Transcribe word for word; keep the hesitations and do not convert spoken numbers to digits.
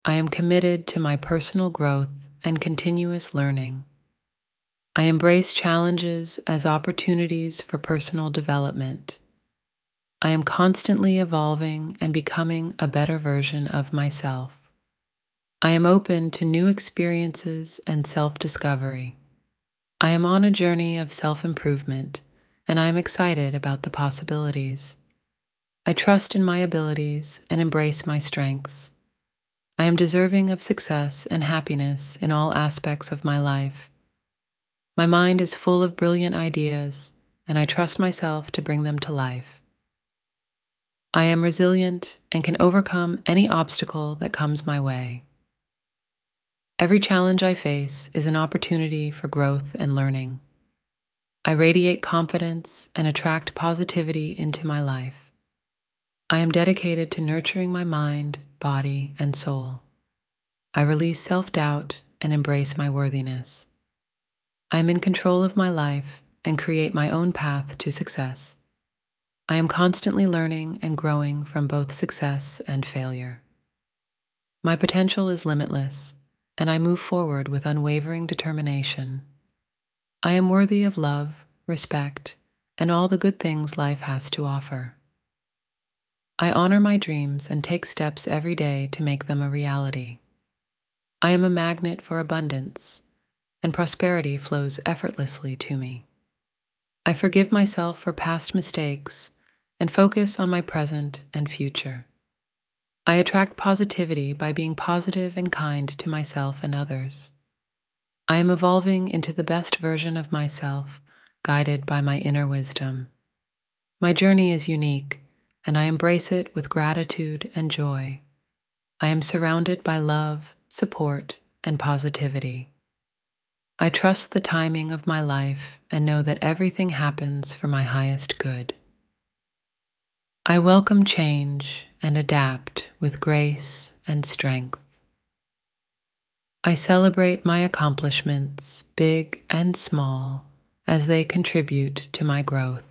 I am committed to my personal growth and continuous learning. I embrace challenges as opportunities for personal development. I am constantly evolving and becoming a better version of myself. I am open to new experiences and self-discovery. I am on a journey of self-improvement, and I am excited about the possibilities. I trust in my abilities and embrace my strengths. I am deserving of success and happiness in all aspects of my life. My mind is full of brilliant ideas, and I trust myself to bring them to life. I am resilient and can overcome any obstacle that comes my way. Every challenge I face is an opportunity for growth and learning. I radiate confidence and attract positivity into my life. I am dedicated to nurturing my mind, body, and soul. I release self-doubt and embrace my worthiness. I am in control of my life and create my own path to success. I am constantly learning and growing from both success and failure. My potential is limitless, and I move forward with unwavering determination. I am worthy of love, respect, and all the good things life has to offer. I honor my dreams and take steps every day to make them a reality. I am a magnet for abundance, and prosperity flows effortlessly to me. I forgive myself for past mistakes and focus on my present and future. I attract positivity by being positive and kind to myself and others. I am evolving into the best version of myself, guided by my inner wisdom. My journey is unique, and I embrace it with gratitude and joy. I am surrounded by love, support, and positivity. I trust the timing of my life and know that everything happens for my highest good. I welcome change and adapt with grace and strength. I celebrate my accomplishments, big and small, as they contribute to my growth.